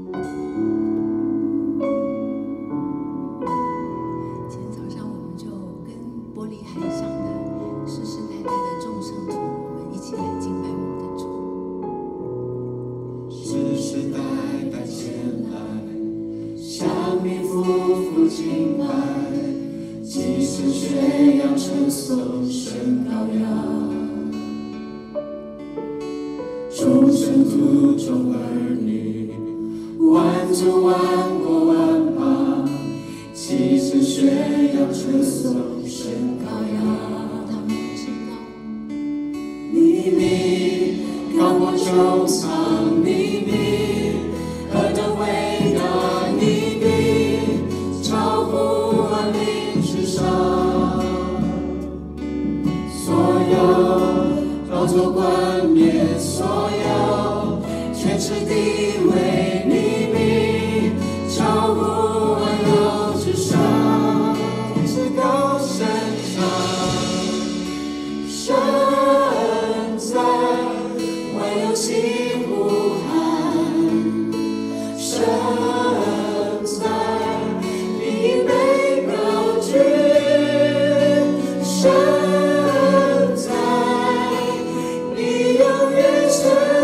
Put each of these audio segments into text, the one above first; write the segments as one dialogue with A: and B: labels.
A: 神在，你永远存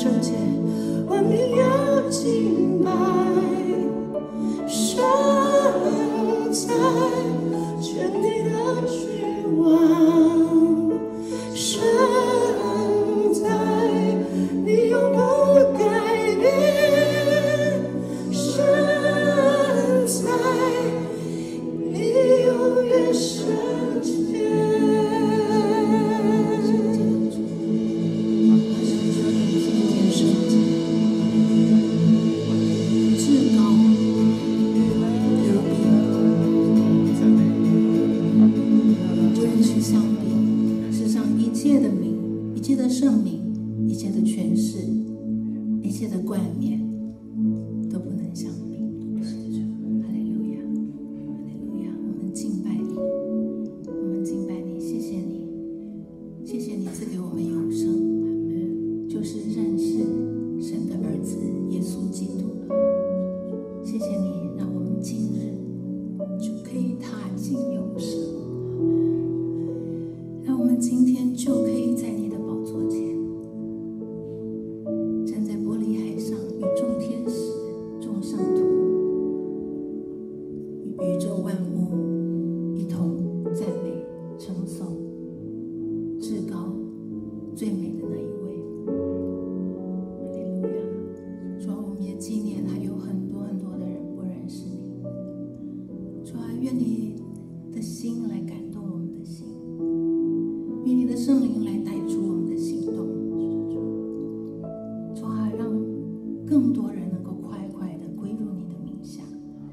A: 圣洁，万民要敬拜。神在，全地的君王，神在，你永不改变。神在，你永远圣洁。圣名，一切的权势，一切的冠冕，都不能相比。哈利路亚，哈利路亚！我们敬拜你，我们敬拜你，谢谢你，谢谢你赐给我们永生，就是认识神的儿子耶稣基督。谢谢你，让我们今日就可以踏进永生，让我们今天就可以在你的宝座前，站在玻璃海上，与众天使、众圣徒、与宇宙万物一同赞美、称颂至高、最美的那一位。哈利路亚！主啊，我们也纪念还有很多很多的人不认识你。主啊，愿你的心来感动我们的心，愿你的圣灵来带出我们的行动。主啊，让更多人能够快快的归入你的名下。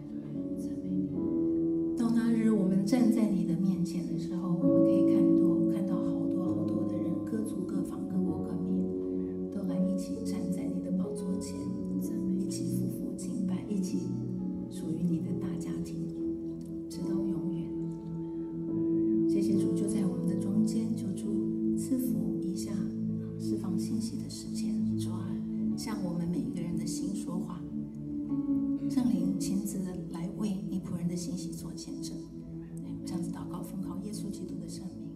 A: 到那日我们站在你的面前的时候，我们可以看到好多好多的人，各族各方各国各民都来一起站在你的宝座前，一起匍匐敬拜，一起属于你的大家庭，直到永远。谢谢主，就在我们的中间，求主赐福一下释放信息的时间。主啊，向我们每一个人的心说话，圣灵亲自的来为你仆人的信息做见证。这样子祷告，奉靠耶稣基督的圣名。